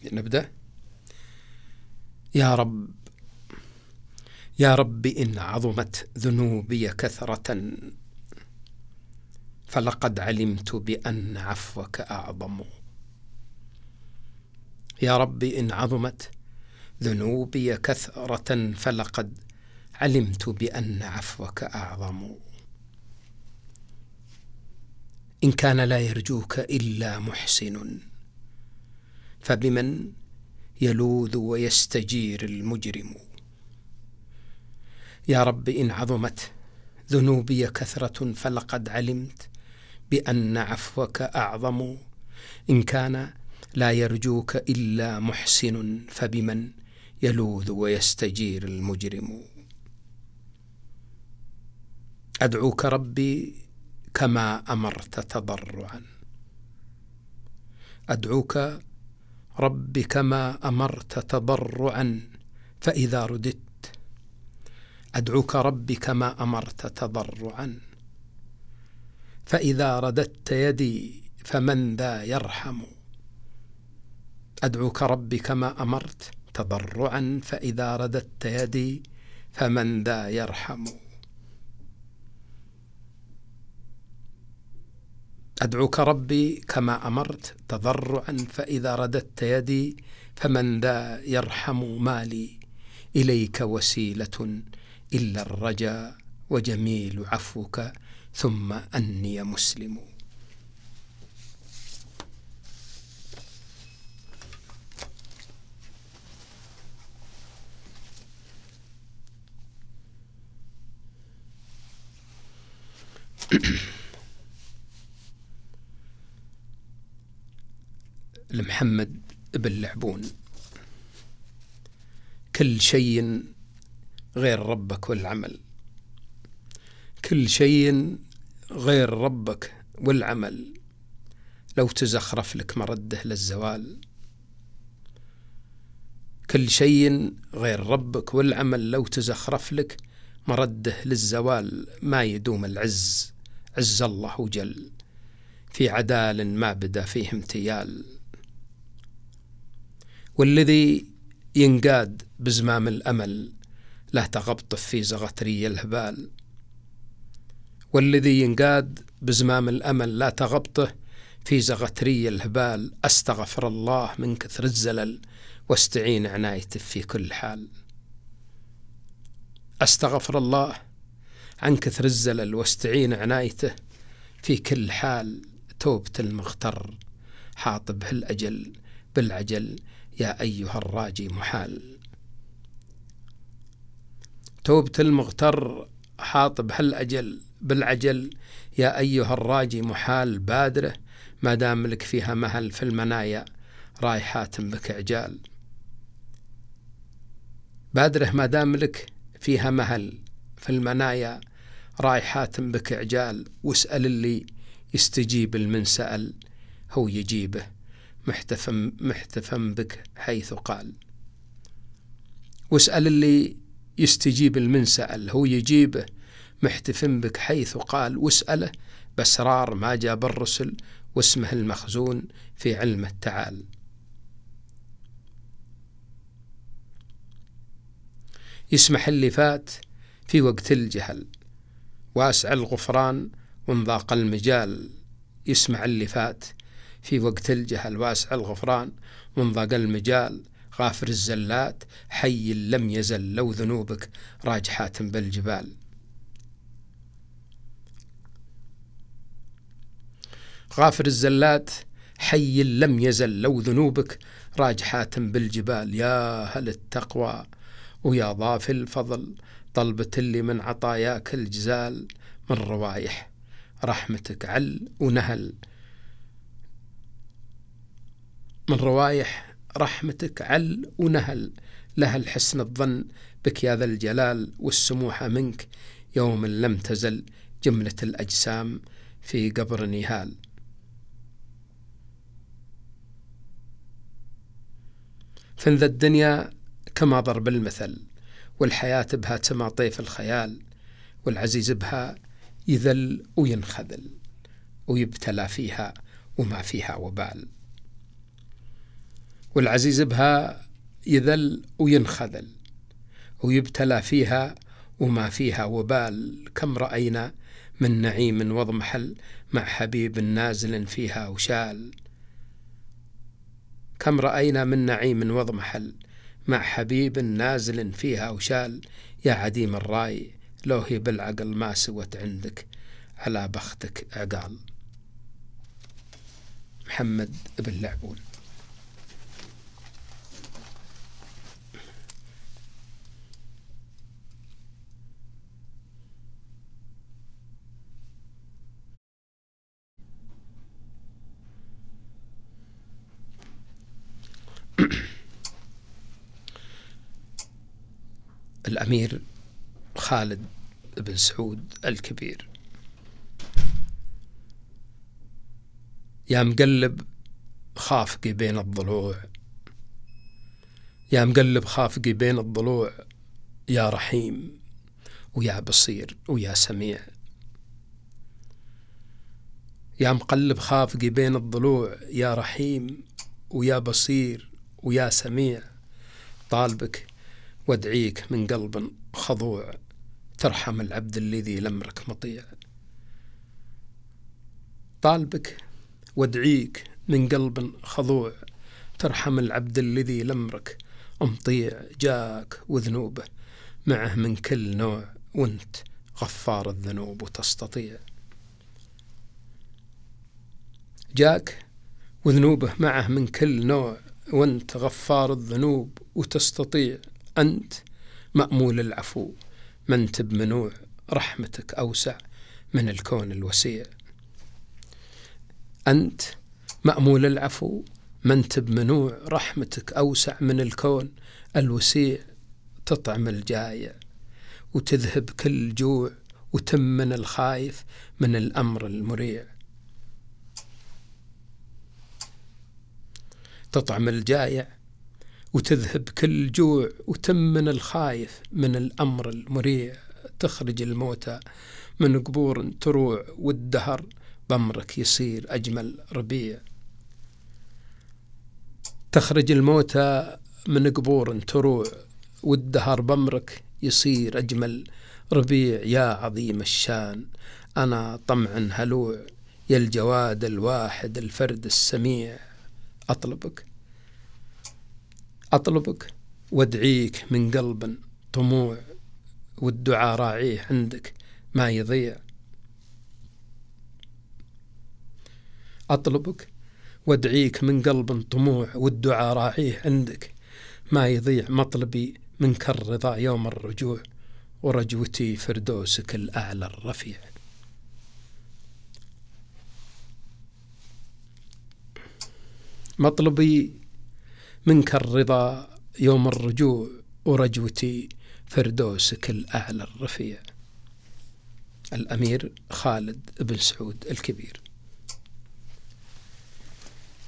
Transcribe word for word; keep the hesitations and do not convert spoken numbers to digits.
نبدأ. يا رب يا رب إن عظمت ذنوبي كثرة فلقد علمت بأن عفوك أعظم. يا رب إن عظمت ذنوبي كثرة فلقد علمت بأن عفوك أعظم. إن كان لا يرجوك إلا محسن فبمن يلوذ ويستجير المجرم. يا رب إن عظمت ذنوبي كثرة فلقد علمت بأن عفوك أعظم. إن كان لا يرجوك إلا محسن فبمن يلوذ ويستجير المجرم. أدعوك ربي كما أمرت تضرعا أدعوك ربي كما أمرت تضرعا فإذا رددت أدعوك ربي كما أمرت تضرعا فإذا رددت يدي فمن ذا يرحم. أدعوك ربي كما أمرت تضرعا فإذا رددت يدي فمن ذا يرحم. أدعوك ربي كما أمرت تضرعا فإذا رددت يدي فمن ذا يرحم. مالي إليك وسيلة إلا الرجاء وجميل عفوك ثم أني مسلم. لمحمد بن لعبون: كل شيء غير ربك والعمل كل شيء غير ربك والعمل لو تزخرف لك مرده للزوال. كل شيء غير ربك والعمل لو تزخرف لك مرده للزوال. ما يدوم العز عز الله جل في عدال ما بدا فيه امتيال. والذي ينقاد بزمام الأمل لا تغبطف في زغتري الهبال. والذي ينقاد بزمام الأمل لا تغبطه في زغتري الهبال. أستغفر الله من كثر الزلل واستعين عنايته في كل حال. أستغفر الله عن كثر الزلل واستعين عنايته في كل حال. توبة المغتر حاطبه الأجل بالعجل يا أيها الراجي محال. توبة المغتر حاطب هالأجل بالعجل يا أيها الراجي محال. بادره ما دام لك فيها مهل في المنايا رايحات بك عجال. بادره ما دام لك فيها مهل في المنايا رايحات بك عجال. واسأل اللي يستجيب المن سأل هو يجيبه محتفم محتفم بك حيث قال. واسأل اللي يستجيب المن سأل هو يجيبه محتفم بك حيث قال. واسأله بأسرار ما جاب الرسل واسمه المخزون في علم التعال. يسمح اللي فات في وقت الجهل واسع الغفران وانضاق المجال. يسمع اللي فات في وقت الجهل واسع الغفران وانضاق المجال. غافر الزلات حي لم يزل لو ذنوبك راجحات بالجبال. غافر الزلات حي لم يزل لو ذنوبك راجحات بالجبال. يا هل التقوى ويا ضاف الفضل طلبة اللي من عطاياك الجزال. من روايح رحمتك عل ونهل من روايح رحمتك عل ونهل. لها الحسن الظن بك يا ذا الجلال والسموح منك يوم لم تزل جملة الأجسام في قبر نهال. فإن ذا الدنيا كما ضرب المثل والحياة بها تما طيف الخيال. والعزيز بها يذل وينخذل ويبتلى فيها وما فيها وبال. والعزيز بها يذل وينخذل ويبتلى فيها وما فيها وبال. كم رأينا من نعيم واضمحل مع حبيب نازل فيها وشال. كم رأينا من نعيم واضمحل مع حبيب نازل فيها وشال. يا عديم الراي لو هي بالعقل ما سوت عندك على بختك عقال. محمد بن لعبون. الأمير خالد بن سعود الكبير. يا مقلب خافقي بين الضلوع، يا مقلب خافقي بين الضلوع، يا رحيم ويا بصير ويا سميع. يا مقلب خافقي بين الضلوع، يا رحيم ويا بصير ويا سميع. طالبك وادعيك من قلب خضوع، ترحم العبد الذي لمرك مطيع. طالبك وادعيك من قلب خضوع، ترحم العبد الذي لمرك مطيع. جاك وذنوبه معه من كل نوع، وانت غفار الذنوب وتستطيع. جاك وذنوبه معه من كل نوع، وانت غفار الذنوب وتستطيع. أنت مأمول العفو ما انت بمنوع، رحمتك أوسع من الكون الوسيع. أنت مأمول العفو ما انت بمنوع، رحمتك أوسع من الكون الوسيع. تطعم الجائع وتذهب كل جوع، وتمن الخايف من الأمر المريع. تطعم الجائع وتذهب كل جوع، وتمن الخايف من الأمر المريع. تخرج الموتى من قبور تروع، والدهر بأمرك يصير أجمل ربيع. تخرج الموتى من قبور تروع، والدهر بأمرك يصير أجمل ربيع. يا عظيم الشان أنا طمع هلوع، يا الجواد الواحد الفرد السميع. أطلبك أطلبك وادعيك من قلب طموع، والدعاء راعيه عندك ما يضيع. أطلبك وادعيك من قلب طموع، والدعاء راعيه عندك ما يضيع. مطلبي منك الرضا يوم الرجوع، ورجوتي فردوسك الأعلى الرفيع. مطلبي منك الرضا يوم الرجوع، ورجوتي فردوسك الأعلى الرفيع. الأمير خالد بن سعود الكبير.